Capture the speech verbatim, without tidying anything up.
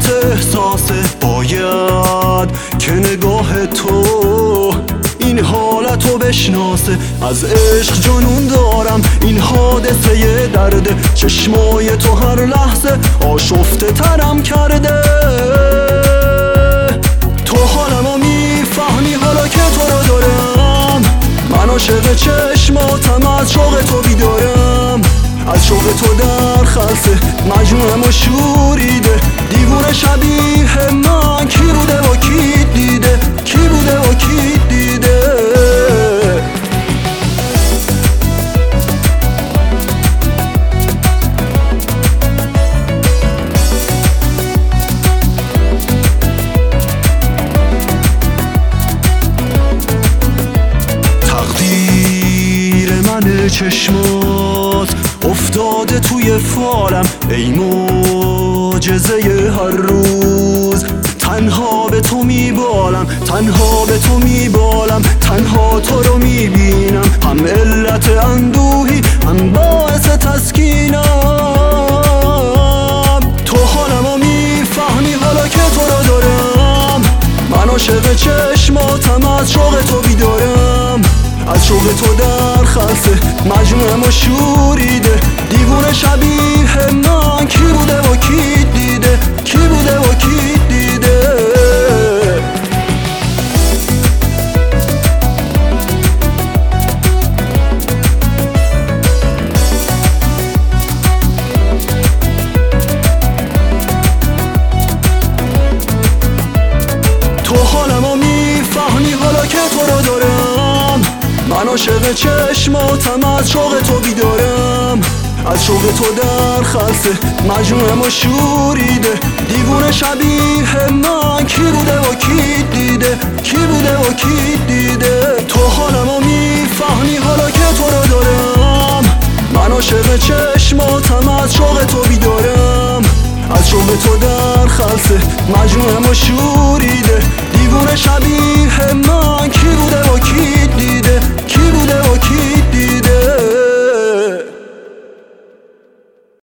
حقیقت احساسه، باید که نگاه تو این حالتو بشناسه. از عشق جنون دارم، این حادثه یه درده، چشمای تو هر لحظه آشفته ترم کرده. تو حالمو میفهمی حالا که تو رو دارم، من عاشق چشماتم، از شوق تو بیدارم، از شوق تو در خلسه مجنونم و شوریده. دیوونه شبیه من کی بوده و کی دیده، کی بوده و کی دیده. تقدیر من چشمات افتاده توی فالم، ای معجزه هر روز. تنها به تو میبالم، تنها به تو میبالم، تنها تو رو میبینم، هم علت اندوهی هم باعث تسکینم. تو حالمو میفهمی حالا که تو رو دارم، من عاشق چشماتم، از شوق تو بیدارم، از شوق تو در خلسه مجنونم و شوریده. دیوونه شبیه من کی بوده و کی دیده، کی بوده و کی دیده. تو حالمو میفهمی حالا که تو رو دارم، من عاشق چشماتم، از شوق تو بیدارم، از شوق تو در خلسه مجنونم و شوریده. دیوونه شبیه من کی بوده و کی دیده، کی بوده و کی دیده. تو حالمو میفهمی حالا که تو رو دارم، من عاشق چشماتم، از شوق تو بیدارم، از شوق تو در خلسه مجنونم و شوریده. دیوونه شبیه من کی بوده و کی دیده، کی بوده و کی